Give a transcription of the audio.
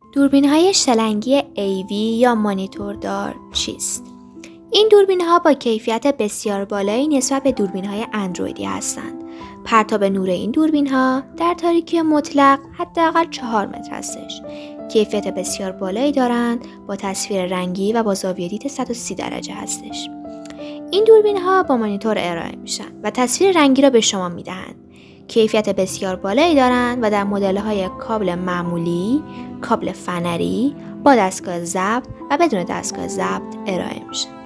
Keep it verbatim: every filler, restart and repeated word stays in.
دوربین‌های شلنگی ای وی یا مانیتوردار چیست؟ این دوربین‌ها با کیفیت بسیار بالایی نسبت به دوربین‌های اندرویدی هستند. پرتاب نور این دوربین‌ها در تاریکی مطلق حداقل چهار متر هستش. کیفیت بسیار بالایی دارند، با تصویر رنگی و با زاویه دید صد و سی درجه هستش. این دوربین‌ها با مانیتور ارائه میشن و تصویر رنگی را به شما میدهند. کیفیت بسیار بالایی دارند و در مدل‌های کابل معمولی، کابل فنری، با دستگاه ضبط و بدون دستگاه ضبط ارائه میشن.